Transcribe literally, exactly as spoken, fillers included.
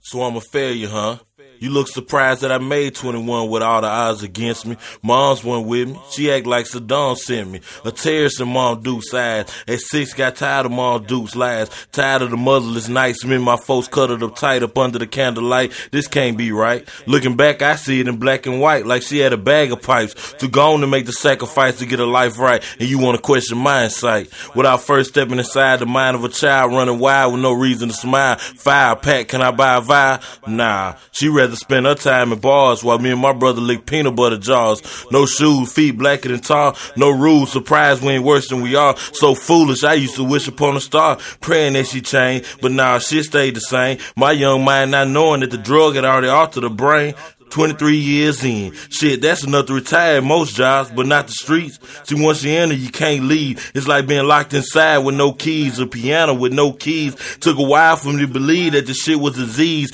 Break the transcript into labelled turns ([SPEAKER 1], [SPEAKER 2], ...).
[SPEAKER 1] So I'm a failure, huh? You look surprised that I made twenty-one with all the odds against me. Mom's one with me. She act like Saddam sent me. A terrorist in Mom Duke's eyes. At six, got tired of Mom Duke's lies. Tired of the motherless nights. Me and my folks cuddled up tight up under the candlelight. This can't be right. Looking back, I see it in black and white. Like she had a bag of pipes. Too gone to make the sacrifice to get her life right. And you want to question my insight. Without first stepping inside the mind of a child running wild with no reason to smile. Fire pack, can I buy a vial? Nah. She rather spend her time in bars while me and my brother lick peanut butter jars. No shoes, feet blacker than tar. No rules, surprised we ain't worse than we are. So foolish, I used to wish upon a star, praying that she changed, but nah, shit stayed the same. My young mind not knowing that the drug had already altered the brain. twenty-three years in. Shit, that's enough to retire most jobs, but not the streets. See, once you enter, you can't leave. It's like being locked inside with no keys, a piano with no keys. Took a while for me to believe that the shit was disease.